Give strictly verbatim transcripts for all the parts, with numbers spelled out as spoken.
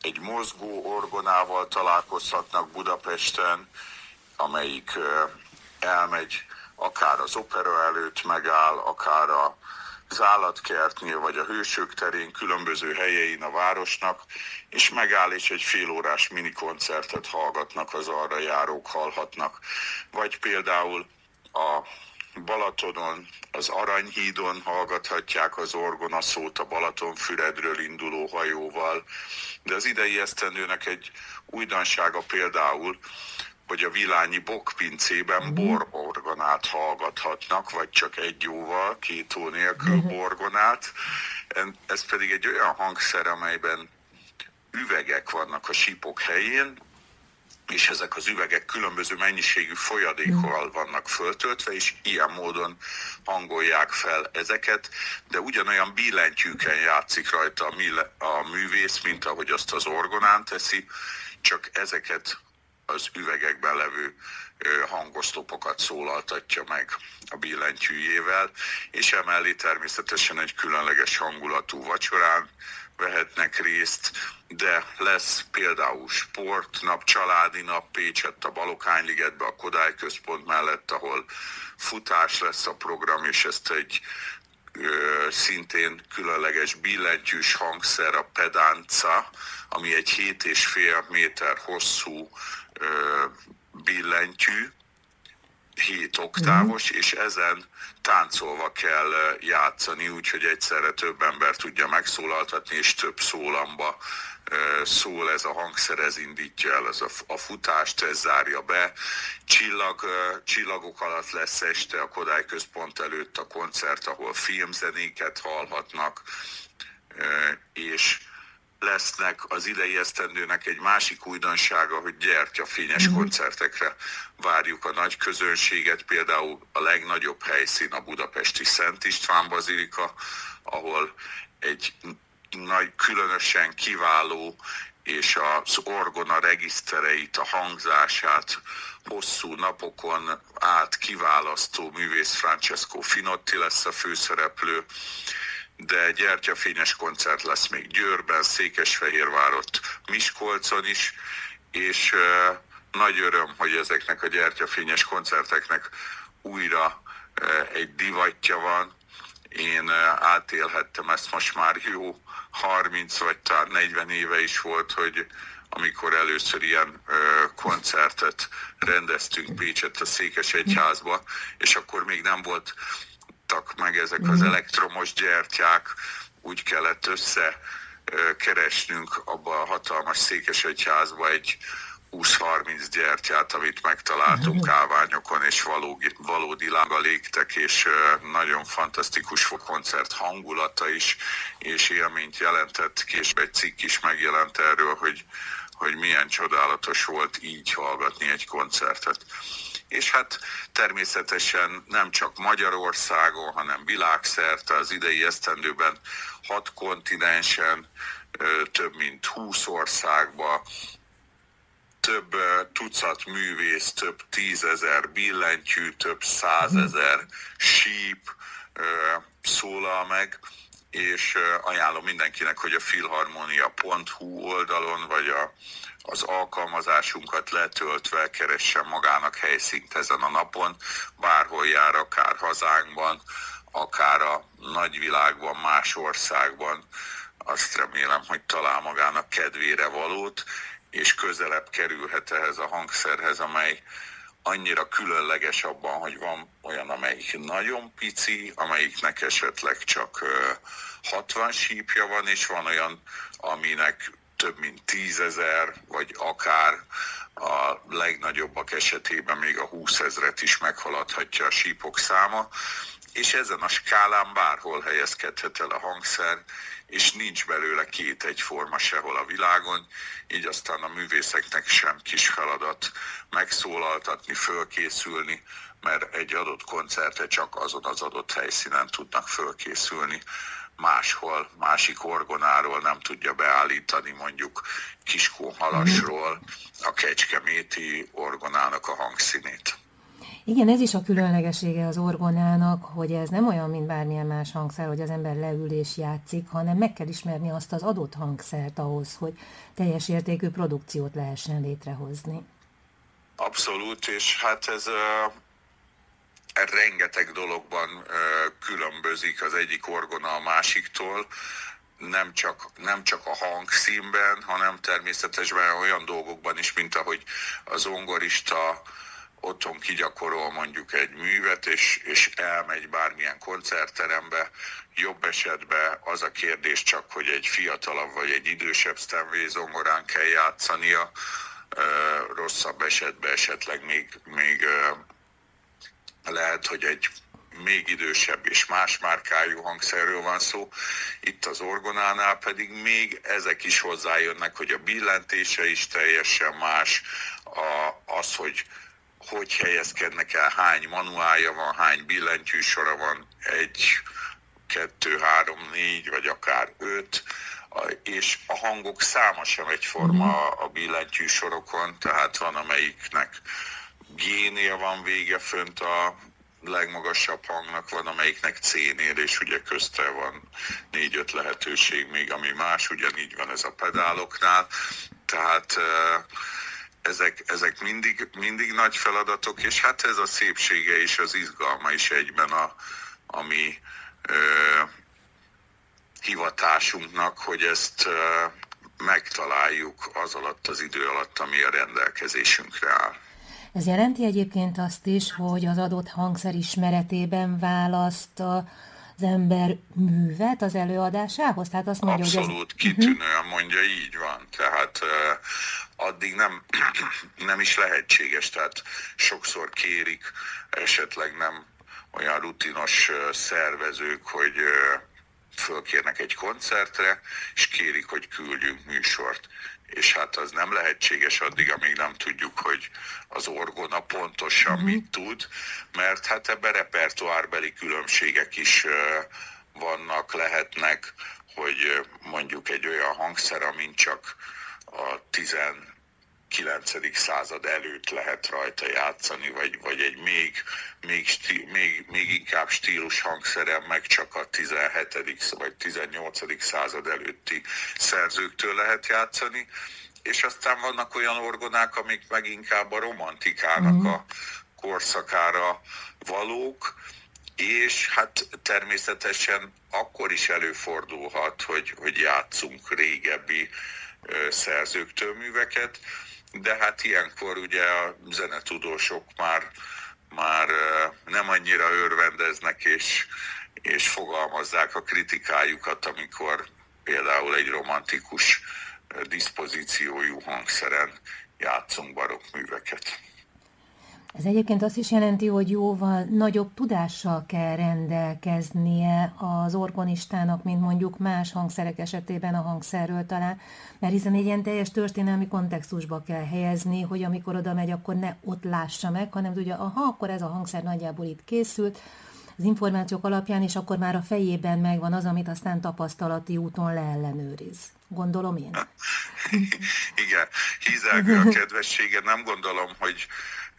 egy mozgó orgonával találkozhatnak Budapesten, amelyik elmegy, akár az opera előtt megáll, akár az állatkertnél, vagy a Hősök terén, különböző helyein a városnak, és megáll, és egy félórás minikoncertet hallgatnak, az arra járók hallhatnak. Vagy például a Balatonon, az Aranyhídon hallgathatják az orgonaszót a Balatonfüredről induló hajóval, de az idei esztendőnek egy újdonsága például, hogy a Vilányi Bokkpincében bororgonát hallgathatnak, vagy csak egy jóval, két ó nélkül borgonát. Ez pedig egy olyan hangszer, amelyben üvegek vannak a sípok helyén, és ezek az üvegek különböző mennyiségű folyadékkal vannak föltöltve, és ilyen módon hangolják fel ezeket, de ugyanolyan billentyűken játszik rajta a, mille, a művész, mint ahogy azt az orgonán teszi, csak ezeket az üvegekben levő hangoszlopokat szólaltatja meg a billentyűjével, és emellé természetesen egy különleges hangulatú vacsorán vehetnek részt, de lesz például sportnap, családi nap Pécsett a Balokánligetbe, a Kodály Központ mellett, ahol futás lesz a program, és ezt egy ö, szintén különleges billentyűs hangszer, a pedánca, ami egy hét és fél méter hosszú ö, billentyű, hét oktávos, és ezen táncolva kell játszani, úgyhogy egyszerre több ember tudja megszólaltatni, és több szólamba szól ez a hangszer, ez indítja el ez a, a futást, ez zárja be. Csillag, csillagok alatt lesz este a Kodály Központ előtt a koncert, ahol filmzenéket hallhatnak, és lesznek az idei esztendőnek egy másik újdonsága, hogy gyertyafényes koncertekre várjuk a nagy közönséget, például a legnagyobb helyszín a budapesti Szent István Bazilika, ahol egy nagy, különösen kiváló és az orgona regisztereit, a hangzását hosszú napokon át kiválasztó művész Francesco Finotti lesz a főszereplő, de gyertyafényes koncert lesz még Győrben, Székesfehérvárott, Miskolcon is, és uh, nagy öröm, hogy ezeknek a gyertyafényes koncerteknek újra uh, egy divatja van. Én uh, átélhettem ezt most már jó harminc vagy talán negyven éve is volt, hogy amikor először ilyen uh, koncertet rendeztünk Pécsett a Székesegyházba, és akkor még nem volt meg ezek az elektromos gyertyák, úgy kellett összekeresnünk abba a hatalmas Székesegyházba egy húsz-harminc gyertyát, amit megtaláltunk állványokon, és valódi, valódi lága légtek, és nagyon fantasztikus volt koncert hangulata is, és élményt jelentett, később egy cikk is megjelent erről, hogy, hogy milyen csodálatos volt így hallgatni egy koncertet. És hát természetesen nem csak Magyarországon, hanem világszerte az idei esztendőben hat kontinensen, több mint húsz országban, több tucat művész, több tízezer billentyű, több százezer síp szólal meg, és ajánlom mindenkinek, hogy a filharmonia pont hu oldalon, vagy a az alkalmazásunkat letöltve keressen magának helyszínt ezen a napon, bárhol jár, akár hazánkban, akár a nagyvilágban, más országban. Azt remélem, hogy talál magának kedvére valót, és közelebb kerülhet ehhez a hangszerhez, amely annyira különleges abban, hogy van olyan, amelyik nagyon pici, amelyiknek esetleg csak hatvan sípja van, és van olyan, aminek több mint tízezer, vagy akár a legnagyobbak esetében még a húszezret is meghaladhatja a sípok száma, és ezen a skálán bárhol helyezkedhet el a hangszer, és nincs belőle két egyforma sehol a világon, így aztán a művészeknek sem kis feladat megszólaltatni, fölkészülni, mert egy adott koncertre csak azon az adott helyszínen tudnak fölkészülni. Máshol, másik orgonáról nem tudja beállítani, mondjuk Kiskunhalasról a kecskeméti orgonának a hangszínét. Igen, ez is a különlegessége az orgonának, hogy ez nem olyan, mint bármilyen más hangszer, hogy az ember leül és játszik, hanem meg kell ismerni azt az adott hangszert ahhoz, hogy teljes értékű produkciót lehessen létrehozni. Abszolút, és hát ez uh, rengeteg dologban uh, különbözik az egyik orgona a másiktól, nem csak, nem csak a hangszínben, hanem természetesen olyan dolgokban is, mint ahogy az zongorista otthon kigyakorol mondjuk egy művet, és, és elmegy bármilyen koncertterembe. Jobb esetben az a kérdés csak, hogy egy fiatalabb vagy egy idősebb Steinway zongorán kell játszania, rosszabb esetben esetleg még, még lehet, hogy egy még idősebb és más márkájú hangszerről van szó. Itt az orgonánál pedig még ezek is hozzájönnek, hogy a billentése is teljesen más, a, az, hogy hogy helyezkednek el, hány manuálja van, hány billentyűsora van, egy, kettő, három, négy, vagy akár öt, és a hangok száma sem egyforma a billentyűsorokon, tehát van, amelyiknek G-nél van vége fönt a legmagasabb hangnak, van, amelyiknek C-nél, és ugye közte van négy-öt lehetőség még, ami más, ugyanígy van ez a pedáloknál, tehát ezek, ezek mindig, mindig nagy feladatok, és hát ez a szépsége és az izgalma is egyben a, a mi ö, hivatásunknak, hogy ezt ö, megtaláljuk az alatt az idő alatt, ami a rendelkezésünkre áll. Ez jelenti egyébként azt is, hogy az adott hangszer ismeretében választ az ember művet az előadásához? Tehát azt mondja, abszolút, hogy ez... kitűnően mondja, így van. Tehát uh, addig nem, nem is lehetséges, tehát sokszor kérik, esetleg nem olyan rutinos uh, szervezők, hogy uh, fölkérnek egy koncertre, és kérik, hogy küldjünk műsort. És hát az nem lehetséges addig, amíg nem tudjuk, hogy az orgona pontosan uh-huh. mit tud, mert hát ebben repertoárbeli különbségek is uh, vannak, lehetnek, hogy uh, mondjuk egy olyan hangszer, amin csak a tizenkilencedik század előtt lehet rajta játszani, vagy, vagy egy még, még, stí, még, még inkább stílus hangszeren meg csak a tizenhetedik vagy tizennyolcadik század előtti szerzőktől lehet játszani, és aztán vannak olyan orgonák, amik meg inkább a romantikának a korszakára valók, és hát természetesen akkor is előfordulhat, hogy, hogy játszunk régebbi ö, szerzőktől műveket, de hát ilyenkor ugye a zenetudósok már, már ö, nem annyira örvendeznek és, és fogalmazzák a kritikájukat, amikor például egy romantikus ö, diszpozíciójú hangszeren játszunk barokk műveket. Ez egyébként azt is jelenti, hogy jóval nagyobb tudással kell rendelkeznie az orgonistának, mint mondjuk más hangszerek esetében a hangszerről talán, mert hiszen egy ilyen teljes történelmi kontextusba kell helyezni, hogy amikor oda megy, akkor ne ott lássa meg, hanem tudja, aha, akkor ez a hangszer nagyjából itt készült, az információk alapján, és akkor már a fejében megvan az, amit aztán tapasztalati úton leellenőriz. Gondolom én? Igen, hízelgő a kedvessége, nem gondolom, hogy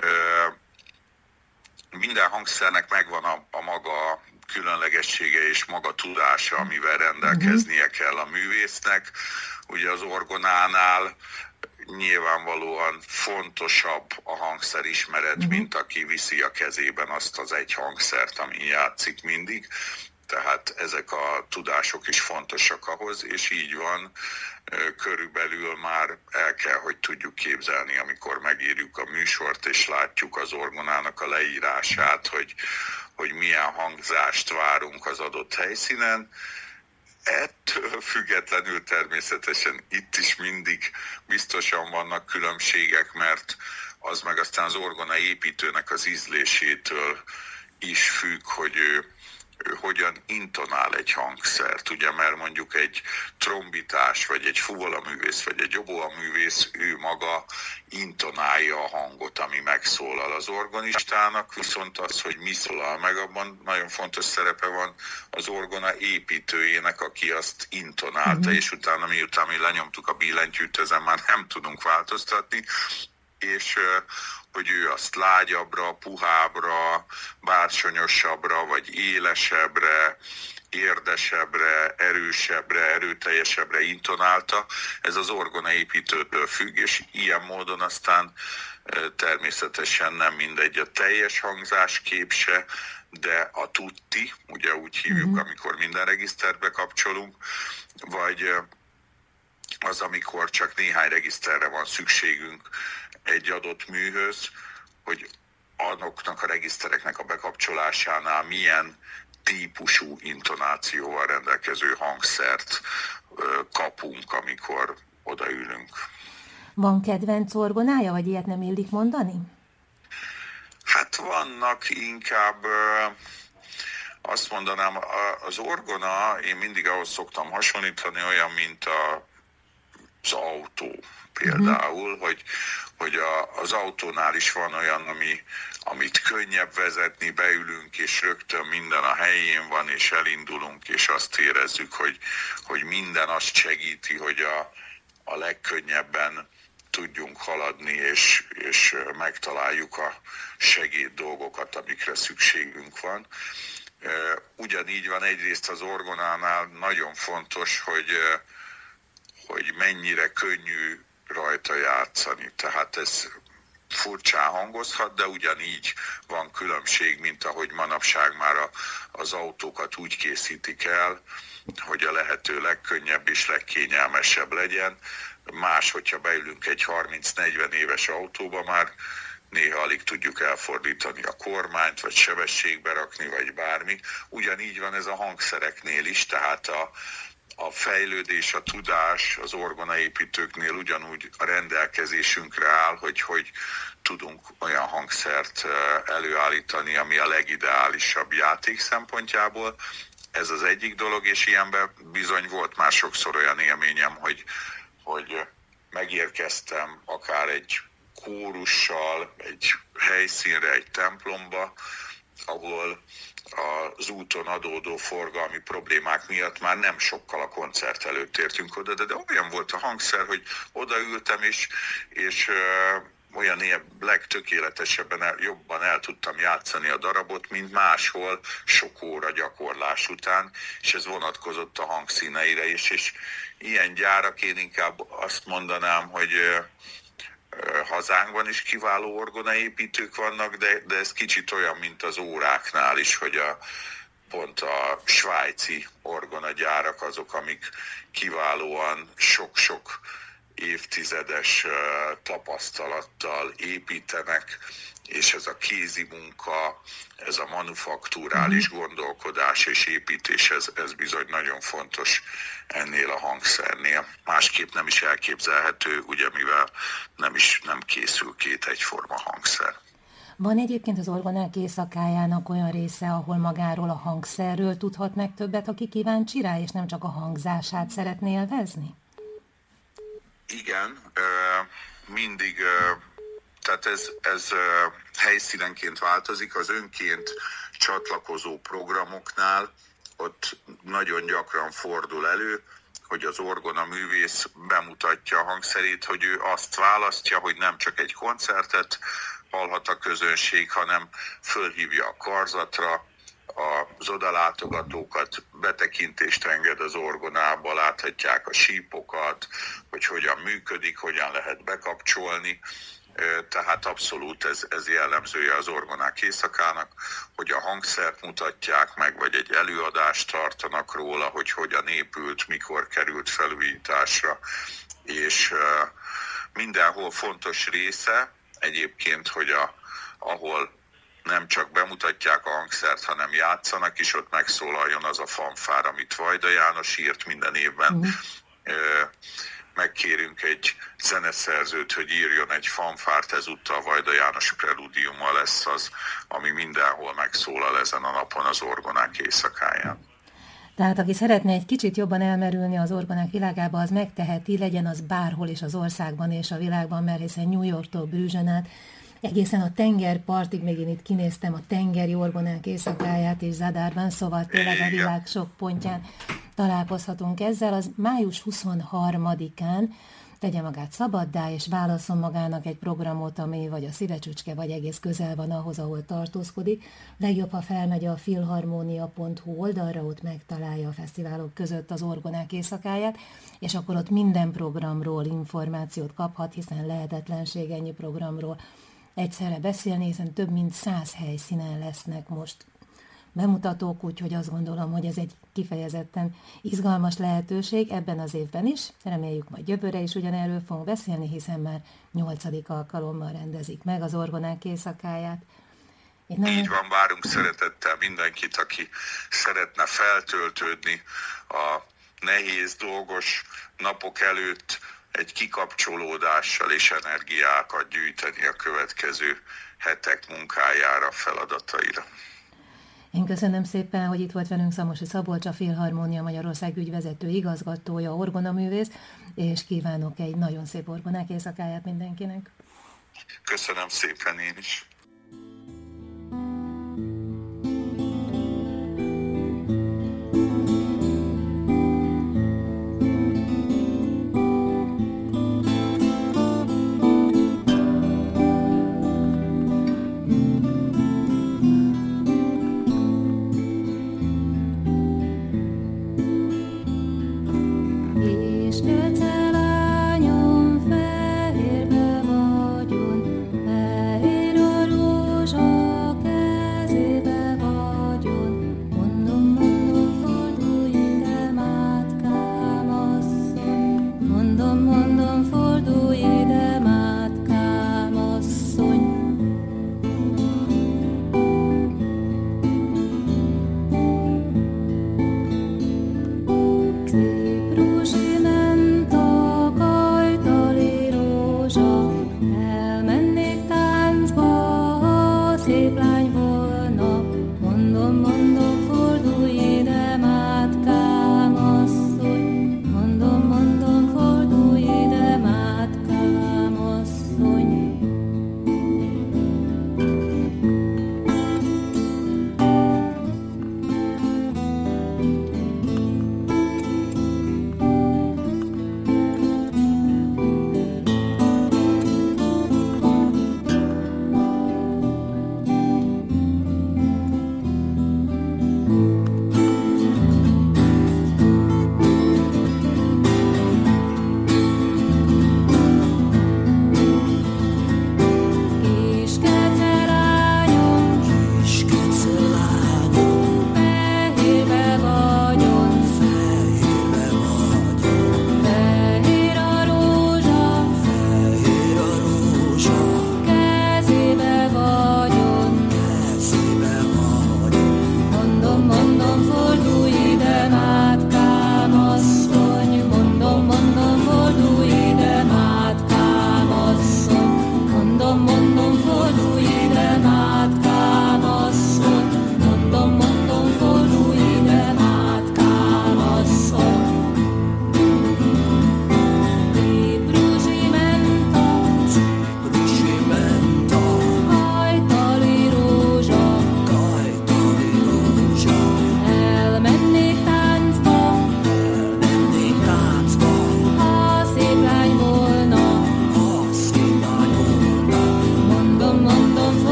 minden hangszernek megvan a, a maga különlegessége és maga tudása, amivel rendelkeznie kell a művésznek. Ugye az orgonánál nyilvánvalóan fontosabb a hangszerismeret, mint aki viszi a kezében azt az egy hangszert, ami játszik mindig. Tehát ezek a tudások is fontosak ahhoz, és így van, körülbelül már el kell, hogy tudjuk képzelni, amikor megírjuk a műsort, és látjuk az orgonának a leírását, hogy, hogy milyen hangzást várunk az adott helyszínen. Ettől függetlenül természetesen itt is mindig biztosan vannak különbségek, mert az meg aztán az orgona építőnek az ízlésétől is függ, hogy ő ő hogyan intonál egy hangszert, ugye, mert mondjuk egy trombitás, vagy egy fuvolaművész, vagy egy oboaművész, ő maga intonálja a hangot, ami megszólal az organistának, viszont az, hogy mi szólal meg, abban nagyon fontos szerepe van az orgona építőjének, aki azt intonálta, mm-hmm. és utána, miután mi lenyomtuk a billentyűt, ezen már nem tudunk változtatni, és hogy ő azt lágyabbra, puhábbra, bársonyosabbra, vagy élesebbre, érdesebbre, erősebbre, erőteljesebbre intonálta. Ez az orgonaépítőtől függ, és ilyen módon aztán természetesen nem mindegy a teljes hangzáskép se, de a tutti, ugye úgy hívjuk, mm-hmm. amikor minden regiszterbe kapcsolunk, vagy az, amikor csak néhány regiszterre van szükségünk egy adott műhöz, hogy azoknak a regisztereknek a bekapcsolásánál milyen típusú intonációval rendelkező hangszert kapunk, amikor odaülünk. Van kedvenc orgonája, vagy ilyet nem illik mondani? Hát vannak, inkább azt mondanám, az orgona, én mindig ahhoz szoktam hasonlítani, olyan, mint a, az autó például, mm. hogy, hogy a, az autónál is van olyan, ami, amit könnyebb vezetni, beülünk, és rögtön minden a helyén van, és elindulunk, és azt érezzük, hogy, hogy minden azt segíti, hogy a, a legkönnyebben tudjunk haladni, és, és megtaláljuk a segéd dolgokat, amikre szükségünk van. Ugyanígy van egyrészt az orgonánál nagyon fontos, hogy, hogy mennyire könnyű rajta játszani. Tehát ez furcsán hangozhat, de ugyanígy van különbség, mint ahogy manapság már a, az autókat úgy készítik el, hogy a lehető legkönnyebb és legkényelmesebb legyen. Más, hogyha beülünk egy harminc-negyven éves autóba, már néha alig tudjuk elfordítani a kormányt, vagy sebességbe rakni, vagy bármi. Ugyanígy van ez a hangszereknél is, tehát a, a fejlődés, a tudás az orgonaépítőknél ugyanúgy a rendelkezésünkre áll, hogy, hogy tudunk olyan hangszert előállítani, ami a legideálisabb játék szempontjából. Ez az egyik dolog, és ilyenben bizony volt már sokszor olyan élményem, hogy hogy megérkeztem akár egy kórussal, egy helyszínre, egy templomba, ahol az úton adódó forgalmi problémák miatt már nem sokkal a koncert előtt értünk oda, de, de olyan volt a hangszer, hogy odaültem is, és olyan ilyen legtökéletesebben, el, jobban el tudtam játszani a darabot, mint máshol sok óra gyakorlás után, és ez vonatkozott a hangszíneire is, és ilyen gyárak, én inkább azt mondanám, hogy hazánkban is kiváló orgonaépítők vannak, de, de ez kicsit olyan, mint az óráknál is, hogy a, pont a svájci orgonagyárak azok, amik kiválóan sok-sok évtizedes tapasztalattal építenek, és ez a kézi munka, ez a manufakturális gondolkodás és építés, ez, ez bizony nagyon fontos ennél a hangszernél. Másképp nem is elképzelhető, ugye, mivel nem is nem készül két egyforma hangszer. Van egyébként az orgonák éjszakájának olyan része, ahol magáról a hangszerről tudhatnak többet, aki kíváncsi rá, és nem csak a hangzását szeretné élvezni? Igen, mindig, tehát ez, ez helyszínenként változik, az önként csatlakozó programoknál ott nagyon gyakran fordul elő, hogy az orgona művész bemutatja a hangszerét, hogy ő azt választja, hogy nem csak egy koncertet hallhat a közönség, hanem fölhívja a karzatra, az odalátogatókat, betekintést enged az orgonába, láthatják a sípokat, hogy hogyan működik, hogyan lehet bekapcsolni. Tehát abszolút ez, ez jellemzője az orgonák éjszakának, hogy a hangszert mutatják meg, vagy egy előadást tartanak róla, hogy hogyan épült, mikor került felújításra, és mindenhol fontos része egyébként, hogy a, ahol nem csak bemutatják a hangszert, hanem játszanak is, ott megszólaljon az a fanfár, amit Vajda János írt minden évben. Mm. Megkérünk egy zeneszerzőt, hogy írjon egy fanfárt, ezúttal Vajda János preludiuma lesz az, ami mindenhol megszólal ezen a napon az orgonák éjszakáján. Tehát aki szeretne egy kicsit jobban elmerülni az orgonák világába, az megteheti, legyen az bárhol is az országban és a világban, mert hiszen New Yorktól Brüsszelen át egészen a tengerpartig, még én itt kinéztem a tengeri orgonák éjszakáját és Zadárban, szóval tényleg a világ sok pontján találkozhatunk ezzel. Az május huszonharmadikán tegye magát szabaddá, és válasszon magának egy programot, ami vagy a szívecsücske, vagy egész közel van ahhoz, ahol tartózkodik. Legjobb, ha felmegy a filharmonia pont hu oldalra, ott megtalálja a fesztiválok között az Orgonák éjszakáját, és akkor ott minden programról információt kaphat, hiszen lehetetlenség ennyi programról egyszerre beszélni, hiszen több mint száz helyszínen lesznek most bemutatók, úgyhogy azt gondolom, hogy ez egy kifejezetten izgalmas lehetőség ebben az évben is. Reméljük, majd jövőre is ugyanerről fogunk beszélni, hiszen már nyolcadik alkalommal rendezik meg az Orgonák éjszakáját. Én nagyon... Így van, várunk szeretettel mindenkit, aki szeretne feltöltődni a nehéz, dolgos napok előtt egy kikapcsolódással és energiákat gyűjteni a következő hetek munkájára, feladataira. Én köszönöm szépen, hogy itt volt velünk Szamosi Szabolcs, a Filharmonia Magyarország ügyvezető igazgatója, orgonaművész, és kívánok egy nagyon szép orgonák éjszakáját mindenkinek. Köszönöm szépen én is.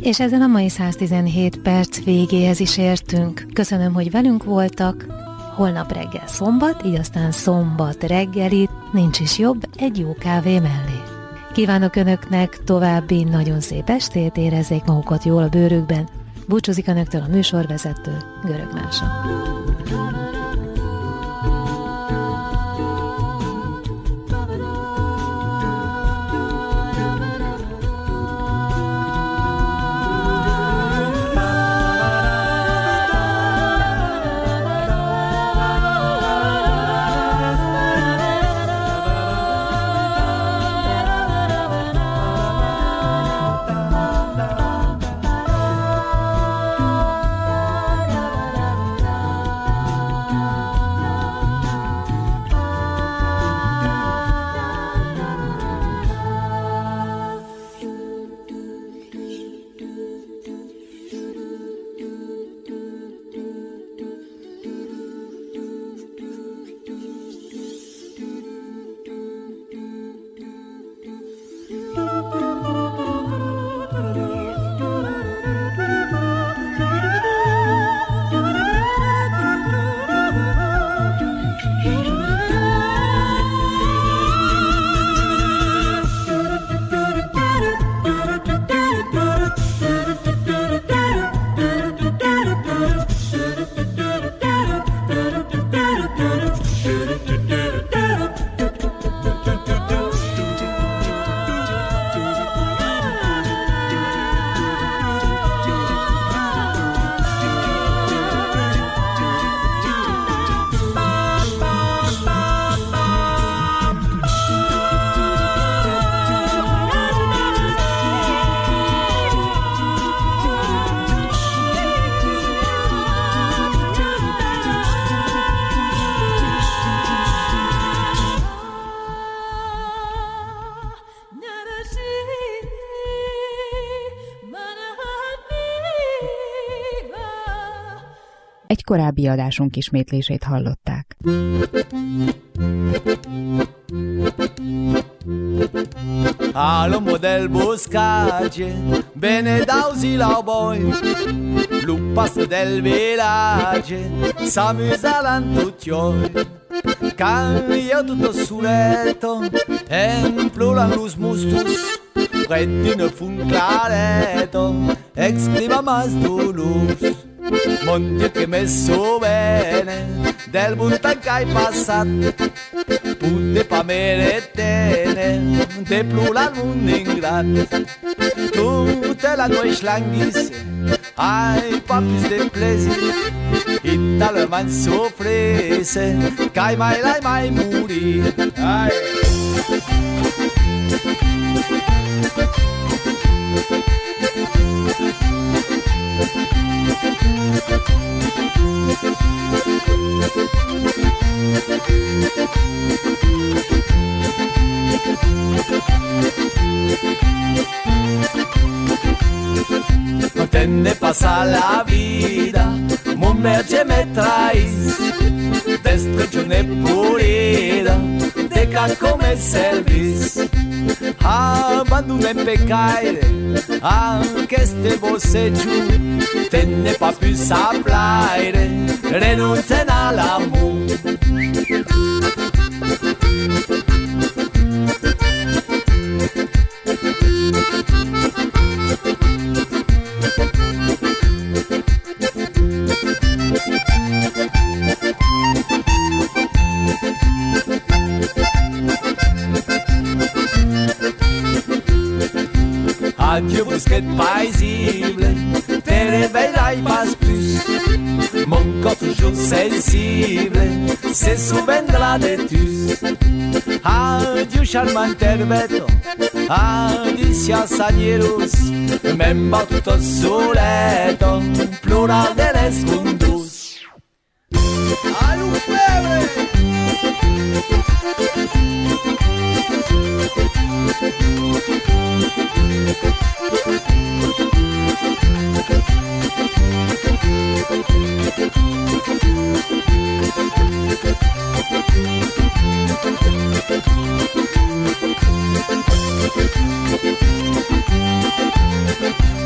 És ezzel a mai száztizenhét perc végéhez is értünk. Köszönöm, hogy velünk voltak. Holnap reggel szombat, így aztán szombat reggelit, nincs is jobb egy jó kávé mellé. Kívánok Önöknek további nagyon szép estét, érezzék magukat jól a bőrükben. Búcsúzik Önöktől a műsorvezető, Görög Mása. Egy korábbi adásunk ismétlését hallották. Al del boscace, bene dausi la boi, lupas del village, s'amusavan tutti oi. Cambia tutto suretto, en plural luz mustus, rettino fun clareto, exprima mas dolus. Monte che messo bene, del buntan che hai passato, putte pa meretene, de plural mun ingrat. Tutte la noi schlangis, ai papis de plesi, italo man sofrese, kai mai lai mai muri. Ai. No tende pasa la vida, mon merge me traes, destruccione purida, de ca come servis. Abandona in peccaire, anche este boceggio, tenne pa più saplaire, renunzen all'amore. Adieu bousquet paisible, te réveilleras pas plus. Mon corps toujours sensible se souviendra de tus. Adieu charmant herbeto, adieu sanieros, même pas tutto soleto, plural de les mundus. Alu febre!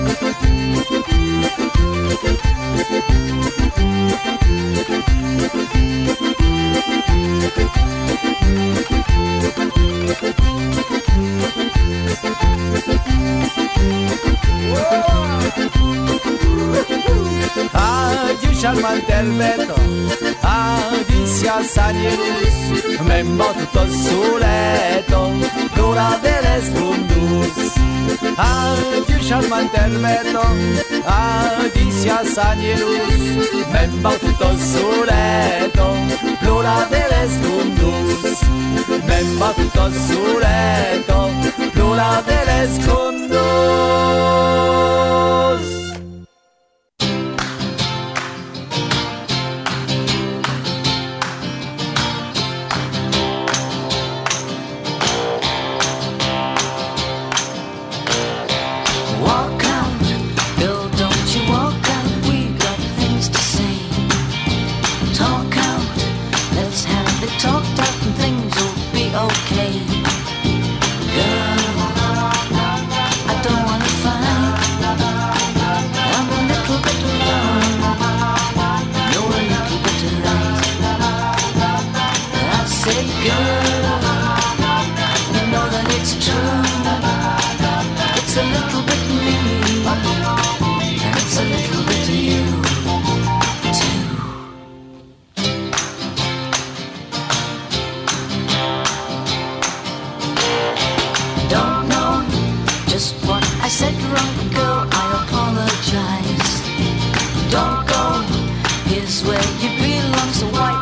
Adieu charmante Alberto, adieu sia Sanierus, membo tutto soletto, l'ora dell'escondus. Adieu charmante Alberto, adieu sia Sanierus, membo tutto soletto, l'ora dell'escondus. Membo tutto soletto, l'ora dell'escondus. Where you belong, so why